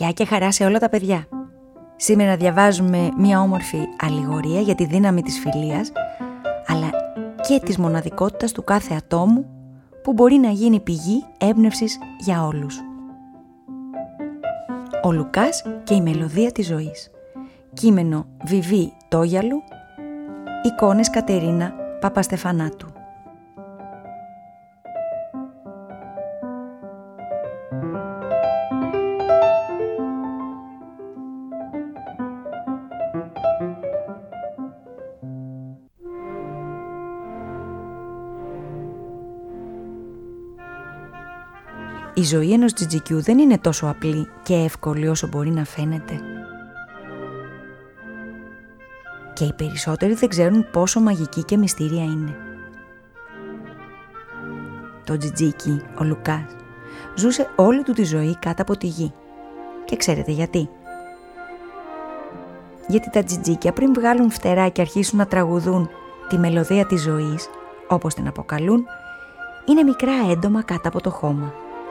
Γεια και χαρά σε όλα τα παιδιά. Σήμερα διαβάζουμε μια όμορφη αλληγορία για τη δύναμη της φιλίας, αλλά και της μοναδικότητας του κάθε ατόμου που μπορεί να γίνει πηγή έμπνευσης για όλους. Ο Λουκάς και η μελωδία της ζωής. Κείμενο Βιβί Τόγιαλου, εικόνες Κατερίνα Παπαστεφανάτου. Η ζωή ενός τζιτζικιού δεν είναι τόσο απλή και εύκολη όσο μπορεί να φαίνεται. Και οι περισσότεροι δεν ξέρουν πόσο μαγική και μυστήρια είναι. Το τζιτζίκι, ο Λουκάς, ζούσε όλη του τη ζωή κάτω από τη γη. Και ξέρετε γιατί? Γιατί τα τζιτζίκια πριν βγάλουν φτερά και αρχίσουν να τραγουδούν τη μελωδία της ζωής, όπως την αποκαλούν, είναι μικρά έντομα κάτω από το χώμα.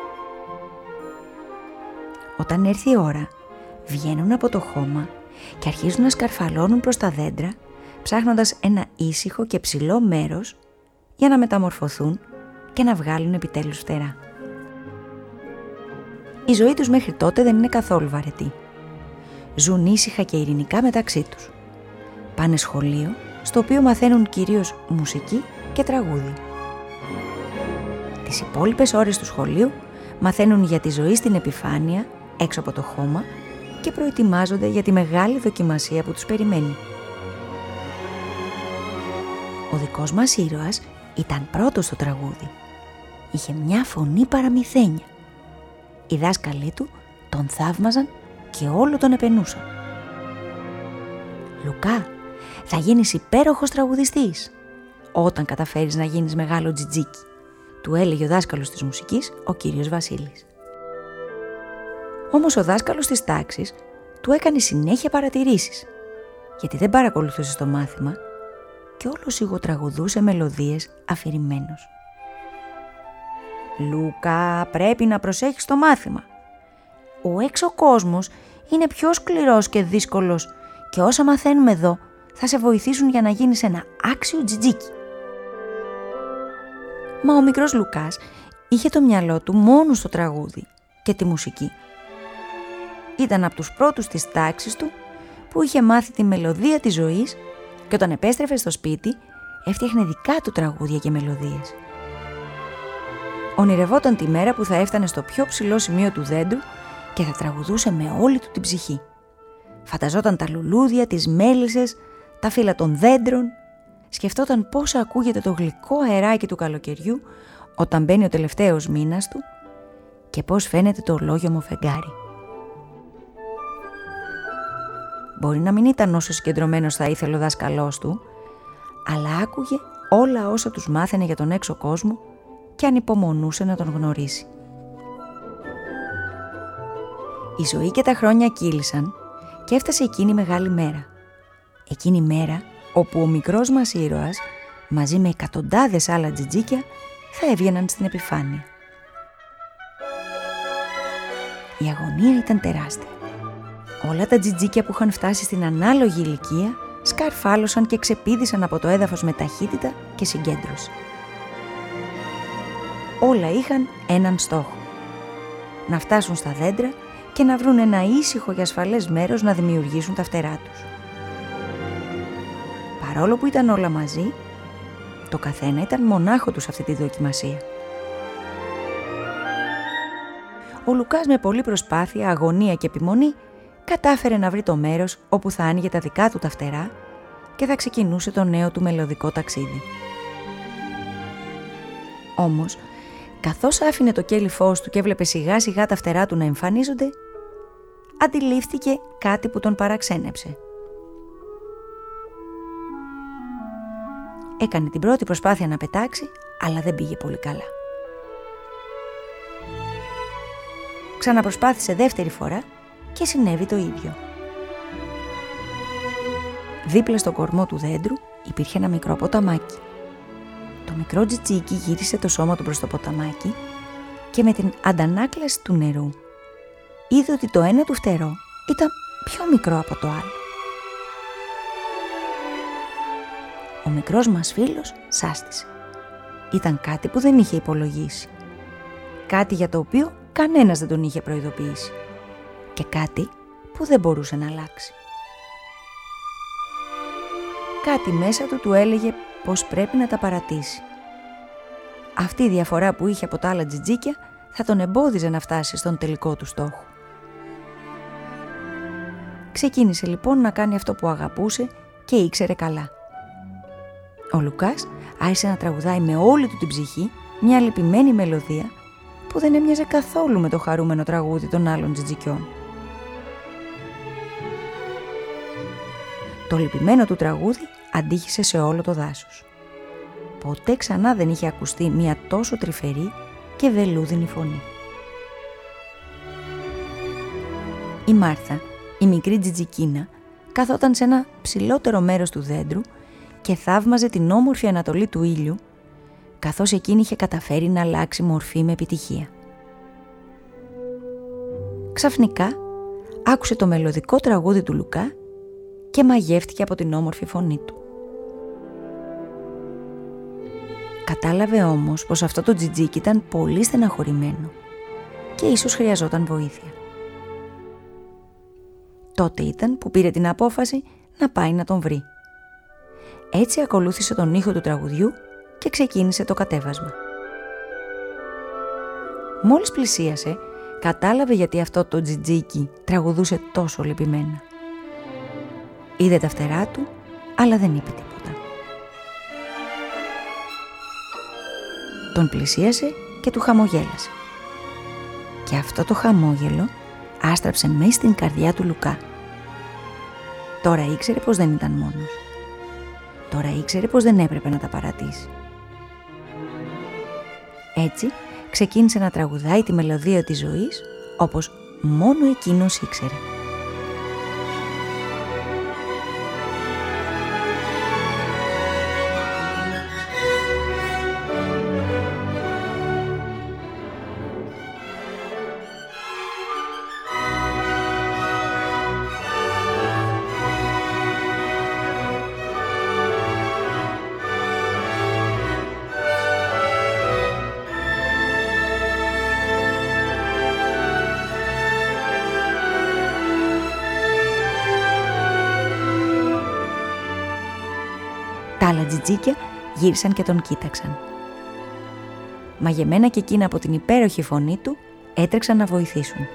Όταν έρθει η ώρα, βγαίνουν από το χώμα και αρχίζουν να σκαρφαλώνουν προς τα δέντρα, ψάχνοντας ένα ήσυχο και ψηλό μέρος για να μεταμορφωθούν και να βγάλουν επιτέλους φτερά. Η ζωή τους μέχρι τότε δεν είναι καθόλου βαρετή. Ζουν ήσυχα και ειρηνικά μεταξύ τους. Πάνε σχολείο, στο οποίο μαθαίνουν κυρίως μουσική και τραγούδι. Τις υπόλοιπες ώρες του σχολείου μαθαίνουν για τη ζωή στην επιφάνεια, έξω από το χώμα, και προετοιμάζονται για τη μεγάλη δοκιμασία που τους περιμένει. Ο δικός μας ήρωας ήταν πρώτος στο τραγούδι. Είχε μια φωνή παραμυθένια. Οι δάσκαλοι του τον θαύμαζαν και όλο τον επενούσαν. «Λουκά, θα γίνεις υπέροχος τραγουδιστής όταν καταφέρεις να γίνεις μεγάλο τζιτζίκι», του έλεγε ο δάσκαλος της μουσικής, ο κύριος Βασίλης. Όμως ο δάσκαλος της τάξης του έκανε συνέχεια παρατηρήσεις, γιατί δεν παρακολουθούσε στο μάθημα και όλο σιγοτραγουδούσε μελωδίες αφηρημένος. «Λούκα, πρέπει να προσέχεις το μάθημα. Ο έξω κόσμος είναι πιο σκληρός και δύσκολος και όσα μαθαίνουμε εδώ θα σε βοηθήσουν για να γίνεις ένα άξιο τζιτζίκι». Μα ο μικρός Λουκάς είχε το μυαλό του μόνο στο τραγούδι και τη μουσική. Ήταν από τους πρώτους της τάξης του που είχε μάθει τη μελωδία της ζωής και όταν επέστρεφε στο σπίτι έφτιαχνε δικά του τραγούδια και μελωδίες. Ονειρευόταν τη μέρα που θα έφτανε στο πιο ψηλό σημείο του δέντρου και θα τραγουδούσε με όλη του την ψυχή. Φανταζόταν τα λουλούδια, τις μέλισσες, τα φύλλα των δέντρων. Σκεφτόταν πώς ακούγεται το γλυκό αεράκι του καλοκαιριού όταν μπαίνει ο τελευταίος μήνας του και πώς φαίνεται το ολόγιομο φεγγάρι. Μπορεί να μην ήταν όσο συγκεντρωμένος θα ήθελε ο δάσκαλός του, αλλά άκουγε όλα όσα τους μάθαινε για τον έξω κόσμο και ανυπομονούσε να τον γνωρίσει. Η ζωή και τα χρόνια κύλησαν και έφτασε εκείνη η μεγάλη μέρα. Εκείνη η μέρα όπου ο μικρός μας ήρωας μαζί με εκατοντάδες άλλα τζιτζίκια θα έβγαιναν στην επιφάνεια. Η αγωνία ήταν τεράστια. Όλα τα τζιτζίκια που είχαν φτάσει στην ανάλογη ηλικία σκαρφάλωσαν και ξεπήδησαν από το έδαφος με ταχύτητα και συγκέντρωση. Όλα είχαν έναν στόχο: να φτάσουν στα δέντρα και να βρουν ένα ήσυχο και ασφαλές μέρος να δημιουργήσουν τα φτερά τους. Παρόλο που ήταν όλα μαζί, το καθένα ήταν μονάχο του σε αυτή τη δοκιμασία. Ο Λουκάς με πολλή προσπάθεια, αγωνία και επιμονή κατάφερε να βρει το μέρος όπου θα άνοιγε τα δικά του τα φτερά και θα ξεκινούσε το νέο του μελωδικό ταξίδι. Όμως, καθώς άφηνε το κέλι φως του και έβλεπε σιγά σιγά τα φτερά του να εμφανίζονται, αντιλήφθηκε κάτι που τον παραξένεψε. Έκανε την πρώτη προσπάθεια να πετάξει, αλλά δεν πήγε πολύ καλά. Ξαναπροσπάθησε δεύτερη φορά και συνέβη το ίδιο. Δίπλα στο κορμό του δέντρου υπήρχε ένα μικρό ποταμάκι. Το μικρό τζιτζίκι γύρισε το σώμα του προς το ποταμάκι και με την αντανάκλαση του νερού είδε ότι το ένα του φτερό ήταν πιο μικρό από το άλλο. Ο μικρός μας φίλος σάστησε. Ήταν κάτι που δεν είχε υπολογίσει. Κάτι για το οποίο κανένας δεν τον είχε προειδοποιήσει. Και κάτι που δεν μπορούσε να αλλάξει. Κάτι μέσα του έλεγε πως πρέπει να τα παρατήσει. Αυτή η διαφορά που είχε από τα άλλα τζιτζίκια θα τον εμπόδιζε να φτάσει στον τελικό του στόχο. Ξεκίνησε λοιπόν να κάνει αυτό που αγαπούσε και ήξερε καλά. Ο Λουκάς άρχισε να τραγουδάει με όλη του την ψυχή μια λυπημένη μελωδία που δεν έμοιαζε καθόλου με το χαρούμενο τραγούδι των άλλων τζιτζικιών. Το λυπημένο του τραγούδι αντίχησε σε όλο το δάσος. Ποτέ ξανά δεν είχε ακουστεί μια τόσο τρυφερή και βελούδινη φωνή. Η Μάρθα, η μικρή τζιτζικίνα, καθόταν σε ένα ψηλότερο μέρος του δέντρου και θαύμαζε την όμορφη ανατολή του ήλιου, καθώς εκείνη είχε καταφέρει να αλλάξει μορφή με επιτυχία. Ξαφνικά άκουσε το μελωδικό τραγούδι του Λουκά και μαγεύτηκε από την όμορφη φωνή του. Κατάλαβε όμως πως αυτό το τζιτζίκι ήταν πολύ στεναχωρημένο και ίσως χρειαζόταν βοήθεια. Τότε ήταν που πήρε την απόφαση να πάει να τον βρει. Έτσι ακολούθησε τον ήχο του τραγουδιού και ξεκίνησε το κατέβασμα. Μόλις πλησίασε, κατάλαβε γιατί αυτό το τζιτζίκι τραγουδούσε τόσο λυπημένα. Είδε τα φτερά του, αλλά δεν είπε τίποτα. Τον πλησίασε και του χαμογέλασε. Και αυτό το χαμόγελο άστραψε μέσα στην καρδιά του Λουκά. Τώρα ήξερε πως δεν ήταν μόνος. Τώρα ήξερε πως δεν έπρεπε να τα παρατήσει. Έτσι ξεκίνησε να τραγουδάει τη μελωδία της ζωής όπως μόνο εκείνος ήξερε. Τα άλλα τζιτζίκια γύρισαν και τον κοίταξαν. Μαγεμένα και εκείνα από την υπέροχη φωνή του, έτρεξαν να βοηθήσουν.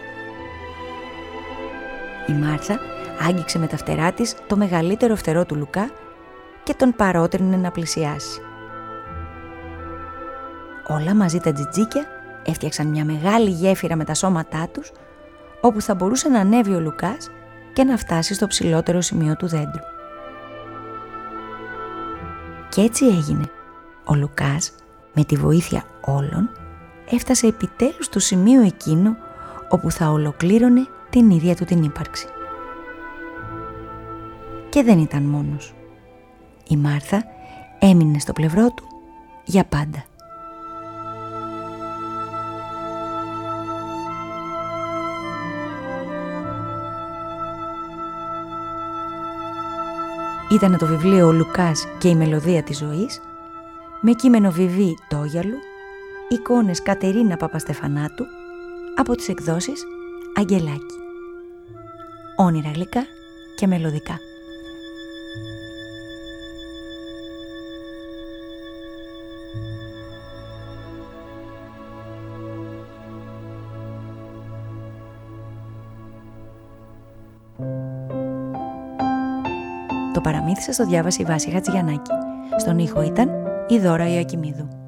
Η Μάρθα άγγιξε με τα φτερά της το μεγαλύτερο φτερό του Λουκά και τον παρότρινε να πλησιάσει. Όλα μαζί τα τζιτζίκια έφτιαξαν μια μεγάλη γέφυρα με τα σώματά τους, όπου θα μπορούσε να ανέβει ο Λουκάς και να φτάσει στο ψηλότερο σημείο του δέντρου. Και έτσι έγινε. Ο Λουκάς, με τη βοήθεια όλων, έφτασε επιτέλους στο σημείο εκείνο όπου θα ολοκλήρωνε την ίδια του την ύπαρξη. Και δεν ήταν μόνος. Η Μάρθα έμεινε στο πλευρό του για πάντα. Ήταν το βιβλίο «Ο Λουκάς και η μελωδία της ζωής», με κείμενο Βιβί Τόγιαλου, εικόνες Κατερίνα Παπαστεφανάτου, από τις εκδόσεις Αγγελάκη. Όνειρα γλυκά και μελωδικά. Το παραμύθι σας το διάβασε η Βάση Χατζιαννάκη. Στον ήχο ήταν η Δώρα Ιωακημίδου.